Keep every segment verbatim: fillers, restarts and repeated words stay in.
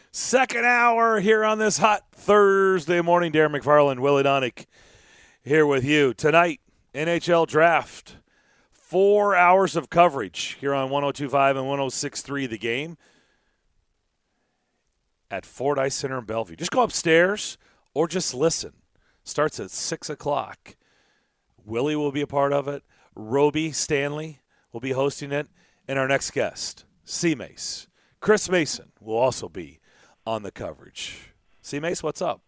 Second hour here on this hot Thursday morning. Darren McFarland, Willie Donick here with you. Tonight, N H L Draft. Four hours of coverage here on one oh two point five and one oh six point three The Game at Fordyce Center in Bellevue. Just go upstairs or just listen. Starts at six o'clock. Willie will be a part of it. Roby Stanley will be hosting it. And our next guest, C-Mace. Chris Mason will also be on the coverage. C-Mace, what's up?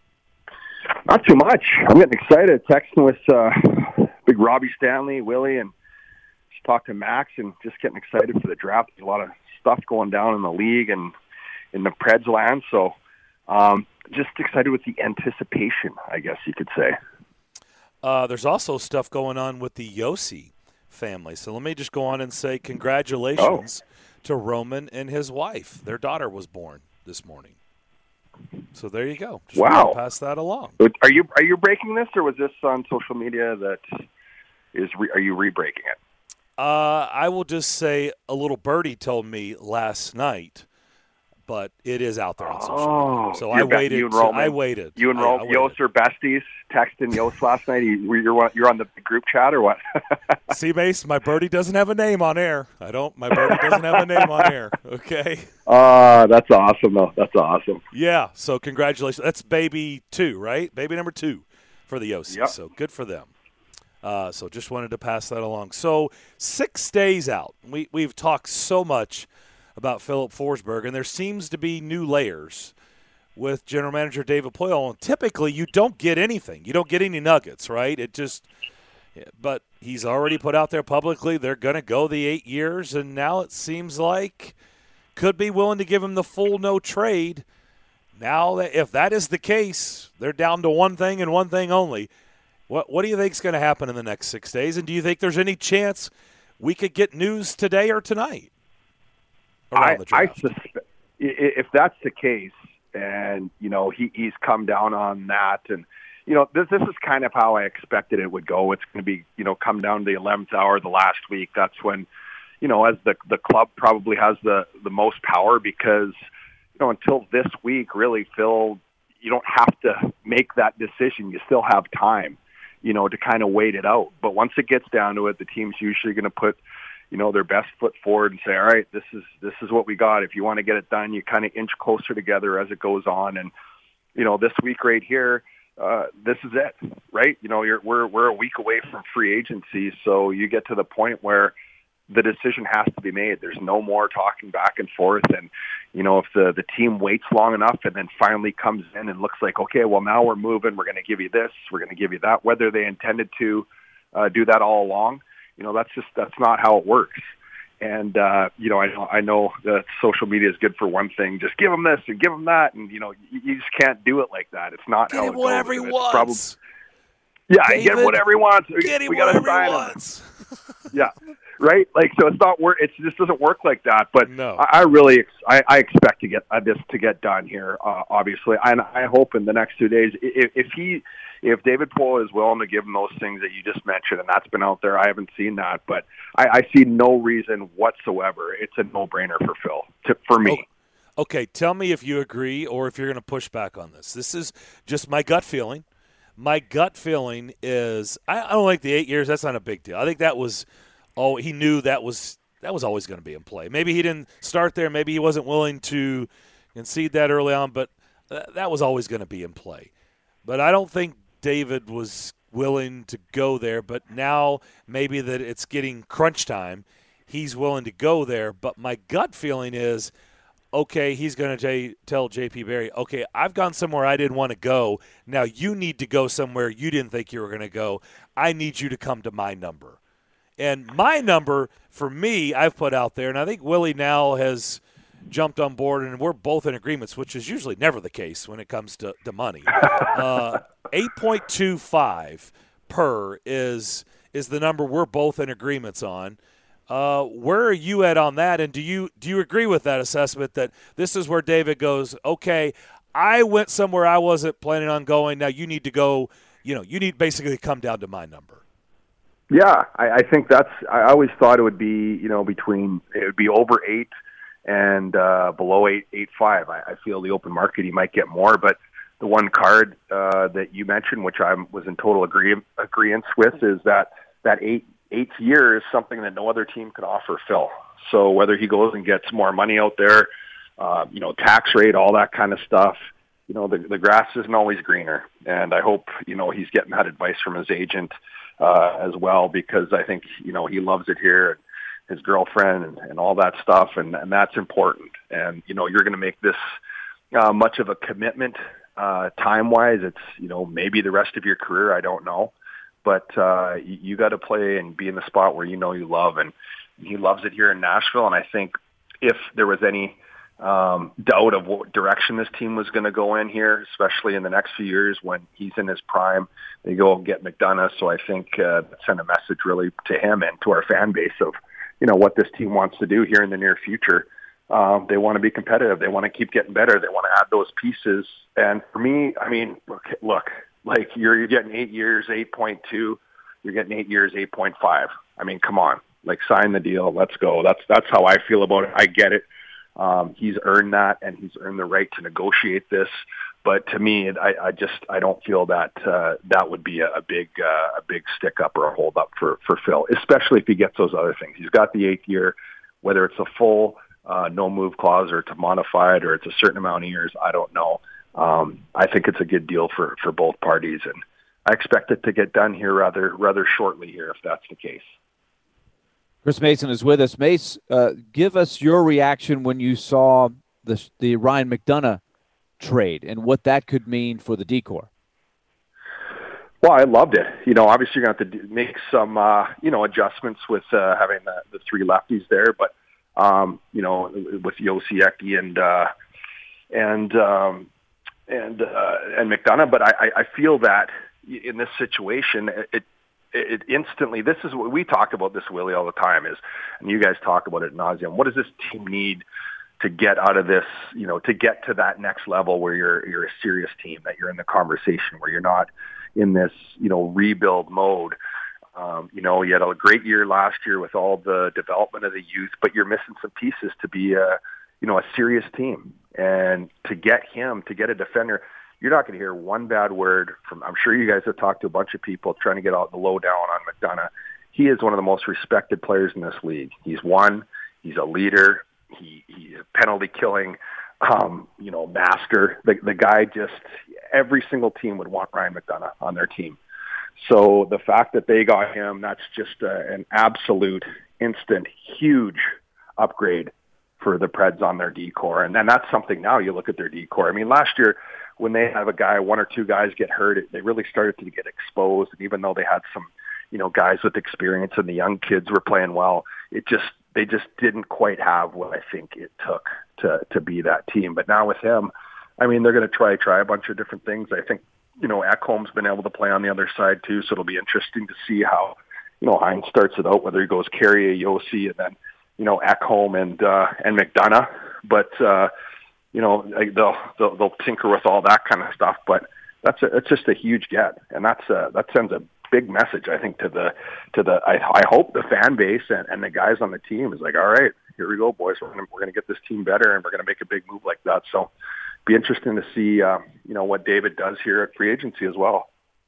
Not too much. I'm getting excited. Texting with uh, big Robbie Stanley, Willie, and just talked to Max, and just getting excited for the draft. There's a lot of stuff going down in the league and in the Preds land, so um, just excited with the anticipation, I guess you could say. Uh, there's also stuff going on with the Yossi family. So let me just go on and say congratulations oh. to Roman and his wife. Their daughter was born this morning. So there you go. Just wow. Pass that along. Are you are you breaking this, or was this on social media that is re- are you re-breaking it? Uh, I will just say a little birdie told me last night, but it is out there on social oh, media. So I waited. You and Roman, I waited. You and Roman, Yost are besties. Texting Yost last night. You, you're you're on the group chat or what? See, Mace, my birdie doesn't have a name on air. I don't. My birdie doesn't have a name on air. Okay. Uh, that's awesome, though. That's awesome. Yeah. So congratulations. That's baby two, right? Baby number two for the Yossi. Yep. So good for them. Uh, so just wanted to pass that along. So six days out. We we've talked so much about Philip Forsberg, and there seems to be new layers with general manager David Poile. And typically, you don't get anything. You don't get any nuggets, right? It just – but he's already put out there publicly they're going to go the eight years, and now it seems like could be willing to give him the full no trade. Now, if that is the case, they're down to one thing and one thing only. What, what do you think is going to happen in the next six days? And do you think there's any chance we could get news today or tonight? I, I suspect if that's the case, and you know he, he's come down on that, and you know this this is kind of how I expected it would go. It's going to be you know come down to the eleventh hour of the last week. That's when you know as the the club probably has the the most power, because you know until this week, really, Phil, you don't have to make that decision. You still have time, you know, to kind of wait it out. But once it gets down to it, the team's usually going to put you know, their best foot forward and say, all right, this is, this is what we got. If you want to get it done, you kind of inch closer together as it goes on. And, you know, this week right here, uh, this is it, right? You know, you're, we're, we're a week away from free agency. So you get to the point where the decision has to be made. There's no more talking back and forth. And, you know, if the, the team waits long enough and then finally comes in and looks like, okay, well, now we're moving, we're going to give you this, we're going to give you that, whether they intended to uh, do that all along. You know, that's just, that's not how it works. And, uh, you know, I know, I know that social media is good for one thing. Just give them this and give them that. And, you know, you, you just can't do it like that. It's not get how him it goes. whatever he wants. Probably, yeah, David, get him whatever he wants. Get him we whatever gotta he wants. Yeah. Right. Like, so it's not work. It just doesn't work like that. But no. I, I really, ex- I, I expect to get uh, this to get done here. Uh, obviously. And I hope in the next two days, if, if he, If David Poile is willing to give him those things that you just mentioned, and that's been out there, I haven't seen that, but I, I see no reason whatsoever. It's a no-brainer for Phil, to, for me. Okay. okay, tell me if you agree or if you're going to push back on this. This is just my gut feeling. My gut feeling is I, I don't like the eight years. That's not a big deal. I think that was oh he knew that was that was always going to be in play. Maybe he didn't start there. Maybe he wasn't willing to concede that early on, but that was always going to be in play. But I don't think David was willing to go there, but now maybe that it's getting crunch time, he's willing to go there. But my gut feeling is, okay, he's going to tell J P Barry, okay, I've gone somewhere I didn't want to go. Now you need to go somewhere you didn't think you were going to go. I need you to come to my number. And my number, for me, I've put out there, and I think Willie now has jumped on board, and we're both in agreements, which is usually never the case when it comes to, to money. Uh, eight point two five per is is the number we're both in agreements on. Uh, where are you at on that? And do you do you agree with that assessment that this is where David goes, okay, I went somewhere I wasn't planning on going. Now you need to go, you know, you need basically to come down to my number. Yeah, I, I think that's – I always thought it would be, you know, between – it would be over eight and uh, below eight eight five. I, I feel the open market he might get more, but the one card uh, that you mentioned, which I was in total agree agreement with, is that that eight eighth year is something that no other team can offer Phil. So whether he goes and gets more money out there, uh, you know, tax rate, all that kind of stuff, you know, the, the grass isn't always greener. And I hope, you know, he's getting that advice from his agent uh, as well, because I think, you know, he loves it here, his girlfriend and, and all that stuff. And, and that's important. And, you know, you're going to make this uh, much of a commitment uh, time-wise. It's, you know, maybe the rest of your career, I don't know. But uh, you, you got to play and be in the spot where you know you love. And he loves it here in Nashville. And I think if there was any um, doubt of what direction this team was going to go in here, especially in the next few years when he's in his prime, they go and get McDonough. So I think uh, that sent a message really to him and to our fan base of, you know, what this team wants to do here in the near future. Um, they want to be competitive. They want to keep getting better. They want to add those pieces. And for me, I mean, look, look like you're, you're getting eight years, eight point two. You're getting eight years, eight point five. I mean, come on. Like, sign the deal. Let's go. That's that's how I feel about it. I get it. Um, he's earned that, and he's earned the right to negotiate this. But to me, I, I just I don't feel that uh, that would be a, a big uh, a big stick up or a hold up for for Phil, especially if he gets those other things. He's got the eighth year, whether it's a full uh, no move clause or to modify it or it's a certain amount of years. I don't know. Um, I think it's a good deal for for both parties, and I expect it to get done here rather rather shortly here if that's the case. Chris Mason is with us. Mace, uh, give us your reaction when you saw the the Ryan McDonough trade and what that could mean for the D-Corps. Well, I loved it. You know, obviously you're going to have to do, make some, uh, you know, adjustments with uh, having the, the three lefties there. But, um, you know, with Josi Eki and, uh, and, um, and, uh, and McDonough. But I, I feel that in this situation, it, it instantly, this is what we talk about this, Willie, all the time is, and you guys talk about it ad nauseum. What does this team need to get out of this, you know, to get to that next level where you're, you're a serious team, that you're in the conversation, where you're not in this, you know, rebuild mode. Um, you know, you had a great year last year with all the development of the youth, but you're missing some pieces to be a, you know, a serious team. And to get him, to get a defender, you're not going to hear one bad word from, I'm sure you guys have talked to a bunch of people trying to get out the lowdown on McDonough. He is one of the most respected players in this league. He's won. He's a leader. He, he's a penalty killing, um, you know, master. The, the guy just, every single team would want Ryan McDonough on their team. So the fact that they got him, that's just a, an absolute instant, huge upgrade for the Preds on their D-Corps. And then that's something now you look at their D-Corps. I mean, last year, when they have a guy, one or two guys get hurt, it, they really started to get exposed. And even though they had some, you know, guys with experience and the young kids were playing well, it just, they just didn't quite have what I think it took to, to be that team. But now with him, I mean, they're going to try, try a bunch of different things. I think, you know, Ekholm's been able to play on the other side too. So it'll be interesting to see how, you know, Hines starts it out, whether he goes Carrier, Josi, and then, you know, Ekholm and, uh, and McDonough. But, uh, you know, they'll, they'll they'll tinker with all that kind of stuff, but that's a, it's just a huge get, and that's a, that sends a big message, I think, to the to the I, I hope the fan base and, and the guys on the team is like, all right, here we go, boys, we're gonna we're gonna get this team better, and we're gonna make a big move like that. So, be interesting to see, uh, you know, what David does here at free agency as well.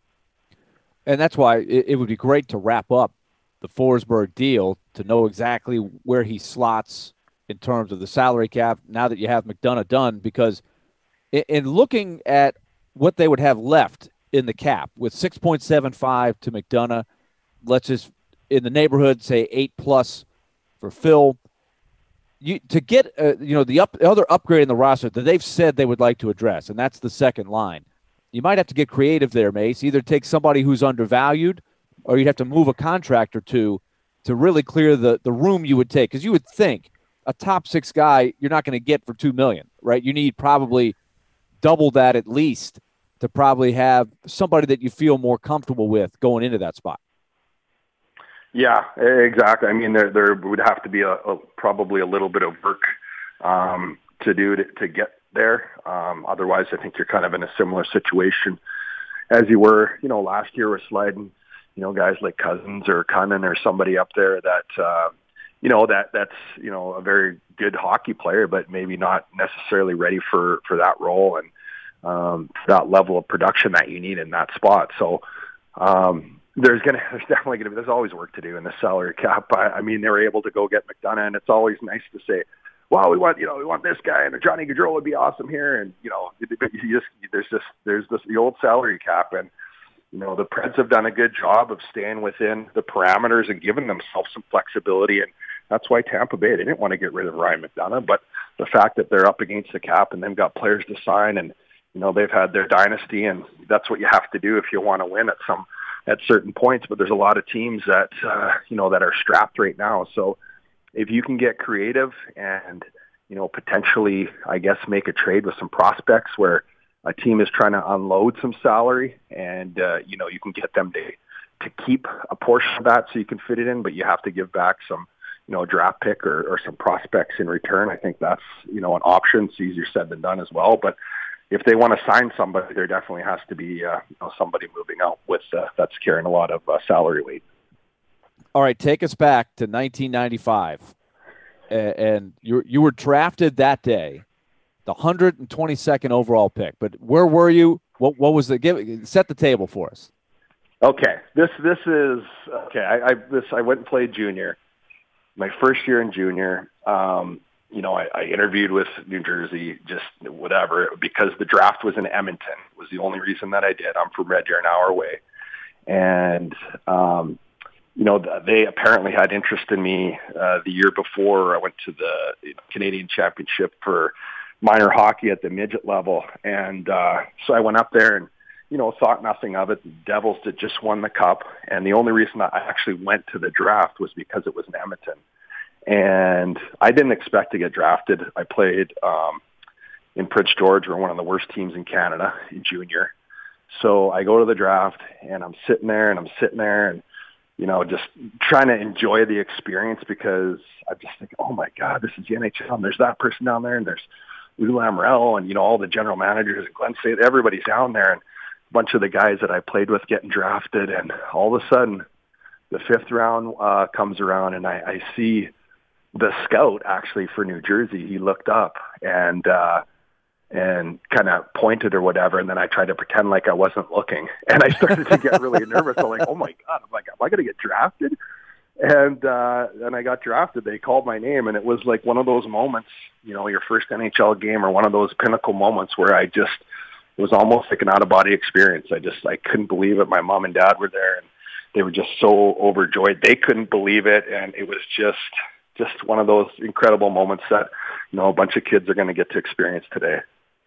And that's why it, it would be great to wrap up the Forsberg deal to know exactly where he slots in terms of the salary cap now that you have McDonough done, because in, in looking at what they would have left in the cap with six point seven five to McDonough, let's just in the neighborhood say eight plus for Phil, you to get uh, you know the up, other upgrade in the roster that they've said they would like to address, and that's the second line. You might have to get creative there, Mace. Either take somebody who's undervalued, or you'd have to move a contract or two to really clear the, the room you would take, because you would think a top six guy you're not going to get for two million dollars, right? You need probably double that at least to probably have somebody that you feel more comfortable with going into that spot. Yeah, exactly. I mean, there there would have to be a, a probably a little bit of work um, to do to, to get there. Um, otherwise, I think you're kind of in a similar situation as you were, you know, last year with sliding, you know, guys like Cousins or Cunnin or somebody up there that, uh, you know, that that's, you know, a very good hockey player, but maybe not necessarily ready for, for that role and um, that level of production that you need in that spot. So um, there's going to, there's definitely going to be, there's always work to do in the salary cap. I, I mean, they were able to go get McDonough, and it's always nice to say, well, we want, you know, we want this guy, and Johnny Gaudreau would be awesome here. And, you know, you just, there's just, there's this, the old salary cap. And, you know, the Preds have done a good job of staying within the parameters and giving themselves some flexibility. And that's why Tampa Bay, they didn't want to get rid of Ryan McDonough, but the fact that they're up against the cap and they've got players to sign, and, you know, they've had their dynasty, and that's what you have to do if you want to win at some, at certain points. But there's a lot of teams that, uh, you know, that are strapped right now. So if you can get creative and, you know, potentially, I guess, make a trade with some prospects where a team is trying to unload some salary, and, uh, you know, you can get them to, to keep a portion of that so you can fit it in, but you have to give back some, you know, a draft pick or, or some prospects in return. I think that's, you know, an option. It's easier said than done as well. But if they want to sign somebody, there definitely has to be uh, you know, somebody moving out with uh, that's carrying a lot of uh, salary weight. All right, take us back to nineteen ninety-five, and you you were drafted that day, the one hundred twenty-second overall pick. But where were you? What what was the give? Set the table for us. Okay, this this is okay. I, I this I went and played junior, my first year in junior. Um, you know, I, I interviewed with New Jersey, just whatever, because the draft was in Edmonton. Was the only reason that I did. I'm from Red Deer, an hour away, and um, you know, they apparently had interest in me uh, the year before. I went to the Canadian Championship for minor hockey at the midget level, and uh, so I went up there and, you know, thought nothing of it. The Devils had just won the cup, and the only reason I actually went to the draft was because it was in Edmonton. And I didn't expect to get drafted. I played um, in Prince George, or one of the worst teams in Canada, in junior. So I go to the draft, and I'm sitting there, and I'm sitting there, and, you know, just trying to enjoy the experience, because I just think, oh, my God, this is the N H L, and there's that person down there, and there's Lou Lamoriello, and, you know, all the general managers, and Glenn Say, everybody's down there, and a bunch of the guys that I played with getting drafted. And all of a sudden, the fifth round uh, comes around, and I, I see the scout actually for New Jersey. He looked up and uh, and kind of pointed or whatever, and then I tried to pretend like I wasn't looking, and I started to get really nervous. I'm like, oh my God, I'm like, am I going to get drafted? And uh, and I got drafted. They called my name, and it was like one of those moments, you know, your first N H L game, or one of those pinnacle moments where I just, it was almost like an out-of-body experience. I just, I couldn't believe it. My mom and dad were there, and they were just so overjoyed. They couldn't believe it, and it was just, just one of those incredible moments that, you know, a bunch of kids are going to get to experience today.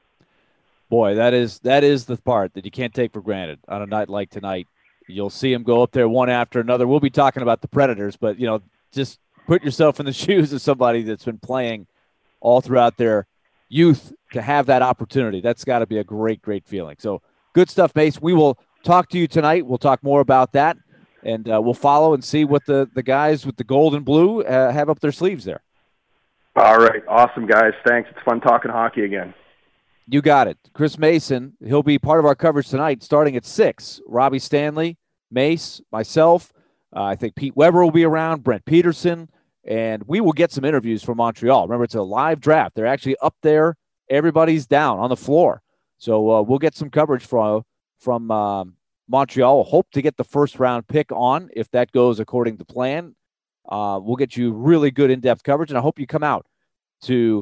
Boy, that is that is the part that you can't take for granted on a night like tonight. You'll see them go up there one after another. We'll be talking about the Predators, but, you know, just put yourself in the shoes of somebody that's been playing all throughout their youth to have that opportunity. That's got to be a great, great feeling. So good stuff, Mace. We will talk to you tonight. We'll talk more about that, and uh, we'll follow and see what the, the guys with the gold and blue uh, have up their sleeves there. All right. Awesome, guys. Thanks. It's fun talking hockey again. You got it. Chris Mason, he'll be part of our coverage tonight starting at six. Robbie Stanley, Mace, myself, uh, I think Pete Weber will be around, Brent Peterson, and we will get some interviews from Montreal. Remember, it's a live draft. They're actually up there. Everybody's down on the floor. So uh, we'll get some coverage from, from um, Montreal. We'll hope to get the first-round pick on if that goes according to plan. Uh, we'll get you really good in-depth coverage, and I hope you come out to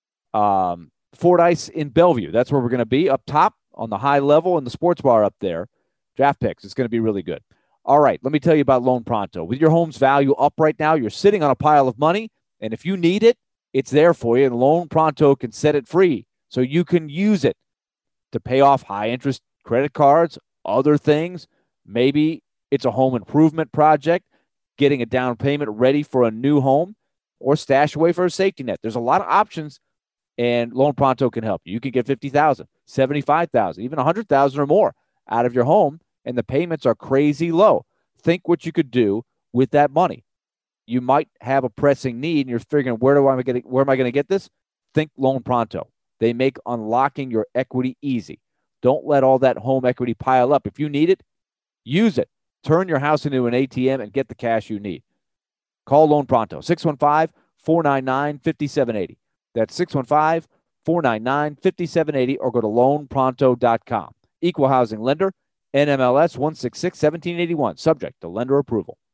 um, – Fordyce in Bellevue. That's where we're going to be, up top on the high level in the sports bar up there. Draft picks. It's going to be really good. All right, let me tell you about Loan Pronto. With your home's value up right now, you're sitting on a pile of money, and if you need it, it's there for you, and Loan Pronto can set it free so you can use it to pay off high-interest credit cards, other things. Maybe it's a home improvement project, getting a down payment ready for a new home, or stash away for a safety net. There's a lot of options, and Loan Pronto can help you. You can get fifty thousand dollars, seventy-five thousand dollars, even one hundred thousand dollars or more out of your home, and the payments are crazy low. Think what you could do with that money. You might have a pressing need, and you're figuring, where do I get? Where am I going to get this? Think Loan Pronto. They make unlocking your equity easy. Don't let all that home equity pile up. If you need it, use it. Turn your house into an A T M and get the cash you need. Call Loan Pronto, six one five, four nine nine, five seven eight zero. That's six one five, four nine nine, five seven eight zero, or go to loan pronto dot com. Equal housing lender, N M L S one six six, one seven eight one, subject to lender approval.